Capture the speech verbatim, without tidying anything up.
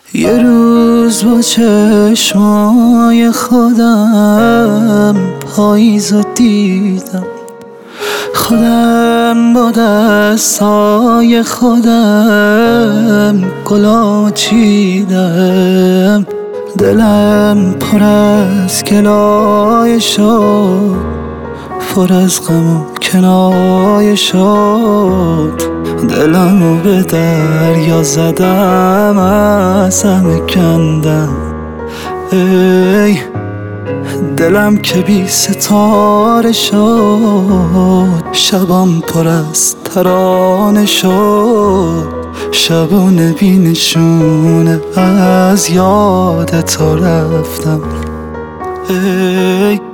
یه روز با چشمای خودم پاییزو دیدم، خودم با دستای خودم گلا چیدم. دلم پر از گلای شد، پر از غم و کنایه شد. دلمو به دریا زدم، از همه کندم. ای دلم که بی ستاره شد، شبم پر از ترانه شد. شبونه بی نشونه از یاد تو رفتم. ای